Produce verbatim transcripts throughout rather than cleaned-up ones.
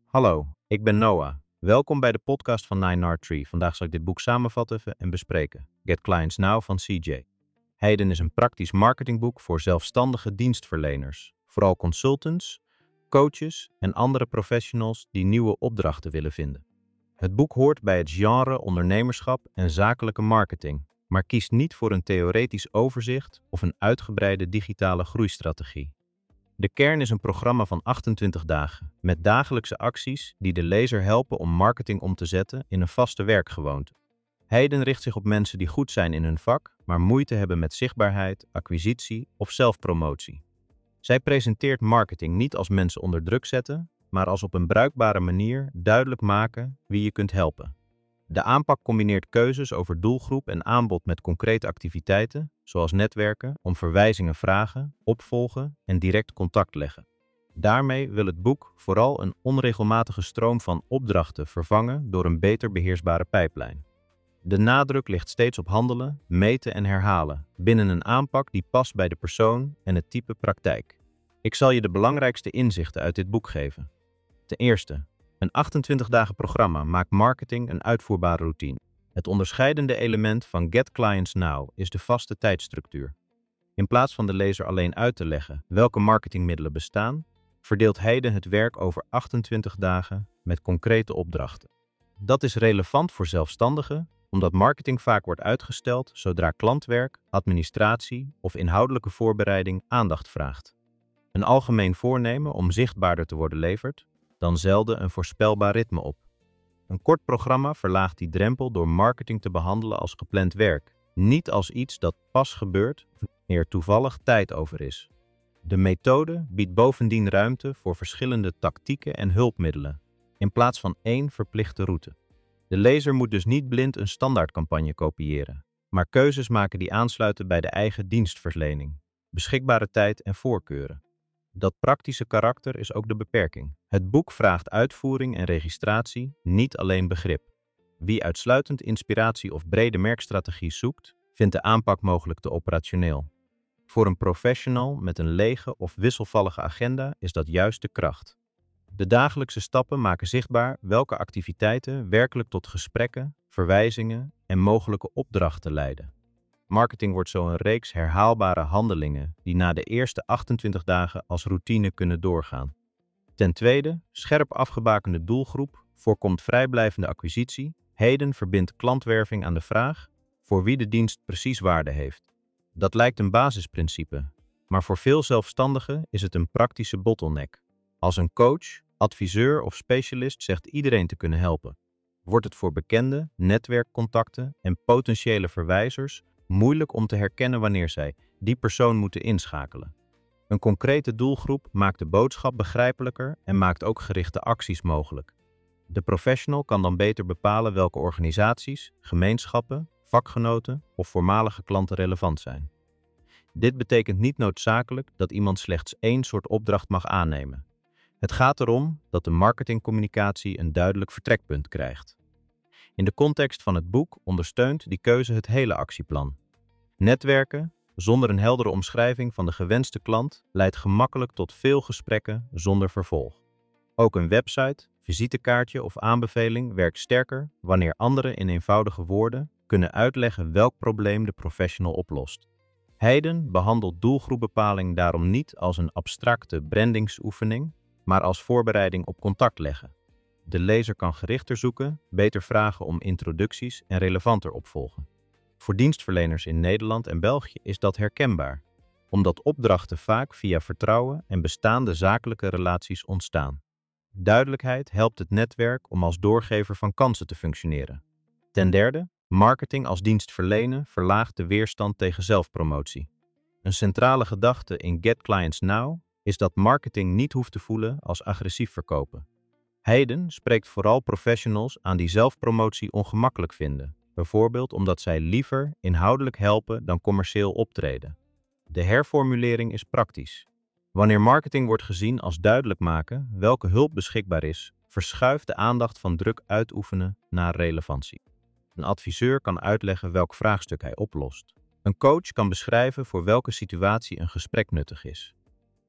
Hallo, ik ben Noah. Welkom bij de podcast van Nine Art Tree. Vandaag zal ik dit boek samenvatten en bespreken. Get Clients Now van C J. Hayden is een praktisch marketingboek voor zelfstandige dienstverleners, vooral consultants, coaches en andere professionals die nieuwe opdrachten willen vinden. Het boek hoort bij het genre ondernemerschap en zakelijke marketing, maar kiest niet voor een theoretisch overzicht of een uitgebreide digitale groeistrategie. De kern is een programma van achtentwintig dagen, met dagelijkse acties die de lezer helpen om marketing om te zetten in een vaste werkgewoonte. Hayden richt zich op mensen die goed zijn in hun vak, maar moeite hebben met zichtbaarheid, acquisitie of zelfpromotie. Zij presenteert marketing niet als mensen onder druk zetten, maar als op een bruikbare manier duidelijk maken wie je kunt helpen. De aanpak combineert keuzes over doelgroep en aanbod met concrete activiteiten, zoals netwerken, om verwijzingen vragen, opvolgen en direct contact leggen. Daarmee wil het boek vooral een onregelmatige stroom van opdrachten vervangen door een beter beheersbare pijplijn. De nadruk ligt steeds op handelen, meten en herhalen, binnen een aanpak die past bij de persoon en het type praktijk. Ik zal je de belangrijkste inzichten uit dit boek geven. Ten eerste, een achtentwintig dagen programma maakt marketing een uitvoerbare routine. Het onderscheidende element van Get Clients Now is de vaste tijdstructuur. In plaats van de lezer alleen uit te leggen welke marketingmiddelen bestaan, verdeelt Hayden het werk over achtentwintig dagen met concrete opdrachten. Dat is relevant voor zelfstandigen, omdat marketing vaak wordt uitgesteld zodra klantwerk, administratie of inhoudelijke voorbereiding aandacht vraagt. Een algemeen voornemen om zichtbaarder te worden levert dan zelden een voorspelbaar ritme op. Een kort programma verlaagt die drempel door marketing te behandelen als gepland werk, niet als iets dat pas gebeurt wanneer toevallig tijd over is. De methode biedt bovendien ruimte voor verschillende tactieken en hulpmiddelen, in plaats van één verplichte route. De lezer moet dus niet blind een standaardcampagne kopiëren, maar keuzes maken die aansluiten bij de eigen dienstverlening, beschikbare tijd en voorkeuren. Dat praktische karakter is ook de beperking. Het boek vraagt uitvoering en registratie, niet alleen begrip. Wie uitsluitend inspiratie of brede merkstrategie zoekt, vindt de aanpak mogelijk te operationeel. Voor een professional met een lege of wisselvallige agenda is dat juist de kracht. De dagelijkse stappen maken zichtbaar welke activiteiten werkelijk tot gesprekken, verwijzingen en mogelijke opdrachten leiden. Marketing wordt zo een reeks herhaalbare handelingen die na de eerste achtentwintig dagen als routine kunnen doorgaan. Ten tweede, scherp afgebakende doelgroep voorkomt vrijblijvende acquisitie. Hayden verbindt klantwerving aan de vraag voor wie de dienst precies waarde heeft. Dat lijkt een basisprincipe, maar voor veel zelfstandigen is het een praktische bottleneck. Als een coach, adviseur of specialist zegt iedereen te kunnen helpen, wordt het voor bekende netwerkcontacten en potentiële verwijzers moeilijk om te herkennen wanneer zij die persoon moeten inschakelen. Een concrete doelgroep maakt de boodschap begrijpelijker en maakt ook gerichte acties mogelijk. De professional kan dan beter bepalen welke organisaties, gemeenschappen, vakgenoten of voormalige klanten relevant zijn. Dit betekent niet noodzakelijk dat iemand slechts één soort opdracht mag aannemen. Het gaat erom dat de marketingcommunicatie een duidelijk vertrekpunt krijgt. In de context van het boek ondersteunt die keuze het hele actieplan. Netwerken, zonder een heldere omschrijving van de gewenste klant, leidt gemakkelijk tot veel gesprekken zonder vervolg. Ook een website, visitekaartje of aanbeveling werkt sterker wanneer anderen in eenvoudige woorden kunnen uitleggen welk probleem de professional oplost. Hayden behandelt doelgroepbepaling daarom niet als een abstracte brandingsoefening, maar als voorbereiding op contact leggen. De lezer kan gerichter zoeken, beter vragen om introducties en relevanter opvolgen. Voor dienstverleners in Nederland en België is dat herkenbaar, omdat opdrachten vaak via vertrouwen en bestaande zakelijke relaties ontstaan. Duidelijkheid helpt het netwerk om als doorgever van kansen te functioneren. Ten derde, marketing als dienst verlenen verlaagt de weerstand tegen zelfpromotie. Een centrale gedachte in Get Clients Now is dat marketing niet hoeft te voelen als agressief verkopen. Hayden spreekt vooral professionals aan die zelfpromotie ongemakkelijk vinden, bijvoorbeeld omdat zij liever inhoudelijk helpen dan commercieel optreden. De herformulering is praktisch. Wanneer marketing wordt gezien als duidelijk maken welke hulp beschikbaar is, verschuift de aandacht van druk uitoefenen naar relevantie. Een adviseur kan uitleggen welk vraagstuk hij oplost. Een coach kan beschrijven voor welke situatie een gesprek nuttig is.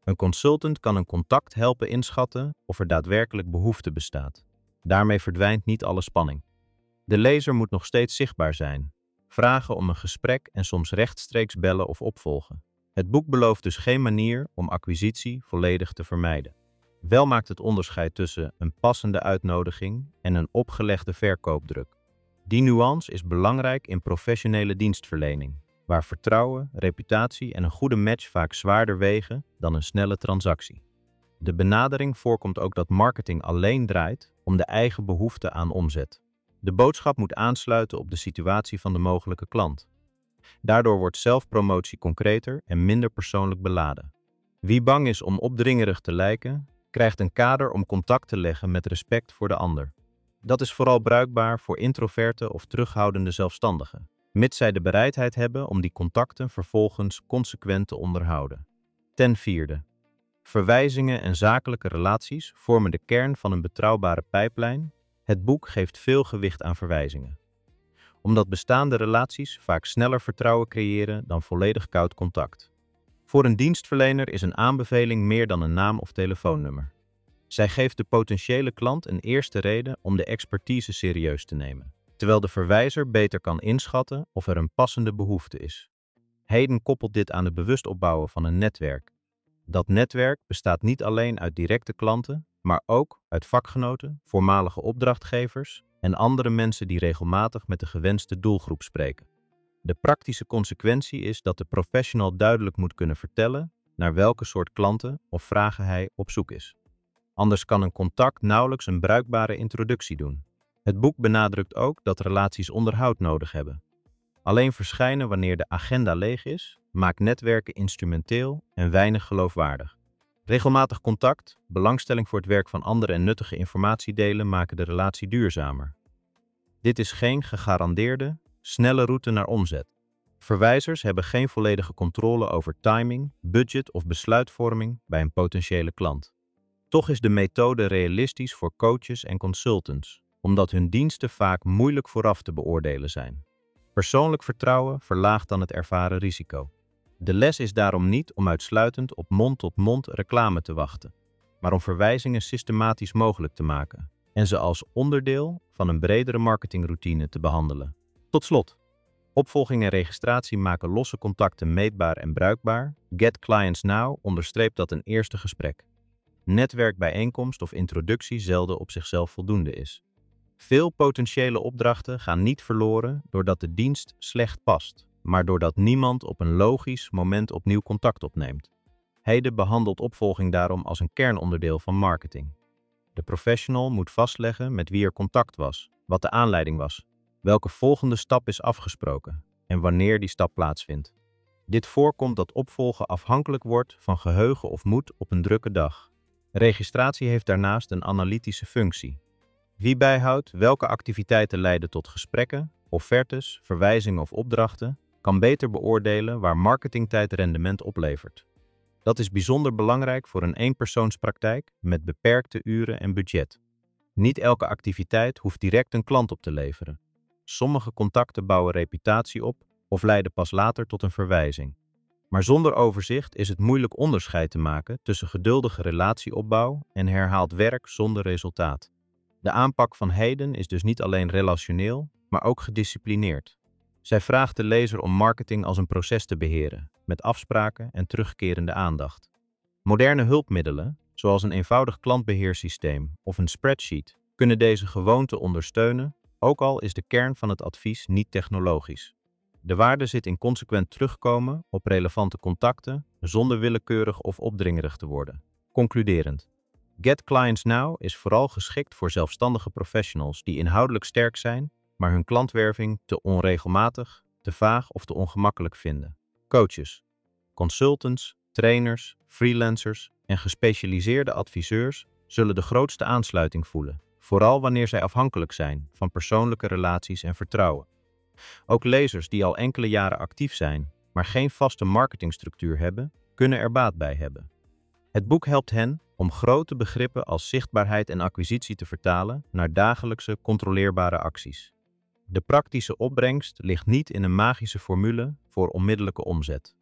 Een consultant kan een contact helpen inschatten of er daadwerkelijk behoefte bestaat. Daarmee verdwijnt niet alle spanning. De lezer moet nog steeds zichtbaar zijn, vragen om een gesprek en soms rechtstreeks bellen of opvolgen. Het boek belooft dus geen manier om acquisitie volledig te vermijden. Wel maakt het onderscheid tussen een passende uitnodiging en een opgelegde verkoopdruk. Die nuance is belangrijk in professionele dienstverlening, waar vertrouwen, reputatie en een goede match vaak zwaarder wegen dan een snelle transactie. De benadering voorkomt ook dat marketing alleen draait om de eigen behoefte aan omzet. De boodschap moet aansluiten op de situatie van de mogelijke klant. Daardoor wordt zelfpromotie concreter en minder persoonlijk beladen. Wie bang is om opdringerig te lijken, krijgt een kader om contact te leggen met respect voor de ander. Dat is vooral bruikbaar voor introverte of terughoudende zelfstandigen, mits zij de bereidheid hebben om die contacten vervolgens consequent te onderhouden. Ten vierde. Verwijzingen en zakelijke relaties vormen de kern van een betrouwbare pijplijn. Het boek geeft veel gewicht aan verwijzingen, omdat bestaande relaties vaak sneller vertrouwen creëren dan volledig koud contact. Voor een dienstverlener is een aanbeveling meer dan een naam of telefoonnummer. Zij geeft de potentiële klant een eerste reden om de expertise serieus te nemen, terwijl de verwijzer beter kan inschatten of er een passende behoefte is. Hayden koppelt dit aan het bewust opbouwen van een netwerk. Dat netwerk bestaat niet alleen uit directe klanten, maar ook uit vakgenoten, voormalige opdrachtgevers en andere mensen die regelmatig met de gewenste doelgroep spreken. De praktische consequentie is dat de professional duidelijk moet kunnen vertellen naar welke soort klanten of vragen hij op zoek is. Anders kan een contact nauwelijks een bruikbare introductie doen. Het boek benadrukt ook dat relaties onderhoud nodig hebben. Alleen verschijnen wanneer de agenda leeg is, maakt netwerken instrumenteel en weinig geloofwaardig. Regelmatig contact, belangstelling voor het werk van anderen en nuttige informatie delen maken de relatie duurzamer. Dit is geen gegarandeerde, snelle route naar omzet. Verwijzers hebben geen volledige controle over timing, budget of besluitvorming bij een potentiële klant. Toch is de methode realistisch voor coaches en consultants, omdat hun diensten vaak moeilijk vooraf te beoordelen zijn. Persoonlijk vertrouwen verlaagt dan het ervaren risico. De les is daarom niet om uitsluitend op mond-tot-mond reclame te wachten, maar om verwijzingen systematisch mogelijk te maken en ze als onderdeel van een bredere marketingroutine te behandelen. Tot slot, opvolging en registratie maken losse contacten meetbaar en bruikbaar. Get Clients Now onderstreept dat een eerste gesprek, netwerkbijeenkomst of introductie zelden op zichzelf voldoende is. Veel potentiële opdrachten gaan niet verloren doordat de dienst slecht past, maar doordat niemand op een logisch moment opnieuw contact opneemt. Hayden behandelt opvolging daarom als een kernonderdeel van marketing. De professional moet vastleggen met wie er contact was, wat de aanleiding was, welke volgende stap is afgesproken en wanneer die stap plaatsvindt. Dit voorkomt dat opvolgen afhankelijk wordt van geheugen of moed op een drukke dag. Registratie heeft daarnaast een analytische functie. Wie bijhoudt welke activiteiten leiden tot gesprekken, offertes, verwijzingen of opdrachten, kan beter beoordelen waar marketingtijd rendement oplevert. Dat is bijzonder belangrijk voor een eenpersoonspraktijk met beperkte uren en budget. Niet elke activiteit hoeft direct een klant op te leveren. Sommige contacten bouwen reputatie op of leiden pas later tot een verwijzing. Maar zonder overzicht is het moeilijk onderscheid te maken tussen geduldige relatieopbouw en herhaald werk zonder resultaat. De aanpak van Hayden is dus niet alleen relationeel, maar ook gedisciplineerd. Zij vraagt de lezer om marketing als een proces te beheren, met afspraken en terugkerende aandacht. Moderne hulpmiddelen, zoals een eenvoudig klantbeheersysteem of een spreadsheet, kunnen deze gewoonte ondersteunen, ook al is de kern van het advies niet technologisch. De waarde zit in consequent terugkomen op relevante contacten, zonder willekeurig of opdringerig te worden. Concluderend. Get Clients Now is vooral geschikt voor zelfstandige professionals die inhoudelijk sterk zijn, maar hun klantwerving te onregelmatig, te vaag of te ongemakkelijk vinden. Coaches, consultants, trainers, freelancers en gespecialiseerde adviseurs zullen de grootste aansluiting voelen, vooral wanneer zij afhankelijk zijn van persoonlijke relaties en vertrouwen. Ook lezers die al enkele jaren actief zijn, maar geen vaste marketingstructuur hebben, kunnen er baat bij hebben. Het boek helpt hen om grote begrippen als zichtbaarheid en acquisitie te vertalen naar dagelijkse, controleerbare acties. De praktische opbrengst ligt niet in een magische formule voor onmiddellijke omzet.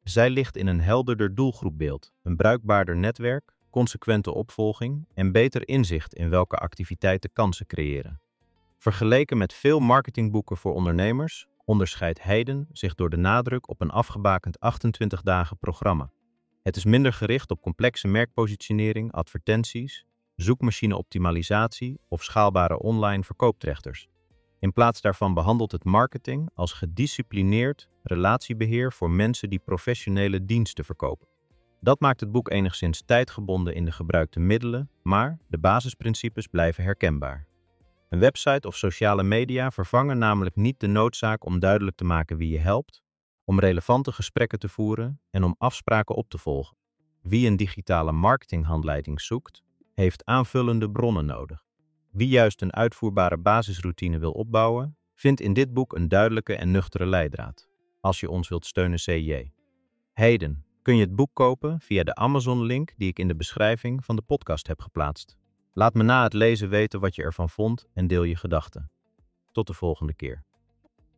Zij ligt in een helderder doelgroepbeeld, een bruikbaarder netwerk, consequente opvolging en beter inzicht in welke activiteiten kansen creëren. Vergeleken met veel marketingboeken voor ondernemers onderscheidt Heiden zich door de nadruk op een afgebakend achtentwintig dagen programma. Het is minder gericht op complexe merkpositionering, advertenties, zoekmachine-optimalisatie of schaalbare online verkooptrechters. In plaats daarvan behandelt het marketing als gedisciplineerd relatiebeheer voor mensen die professionele diensten verkopen. Dat maakt het boek enigszins tijdgebonden in de gebruikte middelen, maar de basisprincipes blijven herkenbaar. Een website of sociale media vervangen namelijk niet de noodzaak om duidelijk te maken wie je helpt, om relevante gesprekken te voeren en om afspraken op te volgen. Wie een digitale marketinghandleiding zoekt, heeft aanvullende bronnen nodig. Wie juist een uitvoerbare basisroutine wil opbouwen, vindt in dit boek een duidelijke en nuchtere leidraad. Als je ons wilt steunen, C J. Heiden, kun je het boek kopen via de Amazon-link die ik in de beschrijving van de podcast heb geplaatst. Laat me na het lezen weten wat je ervan vond en deel je gedachten. Tot de volgende keer.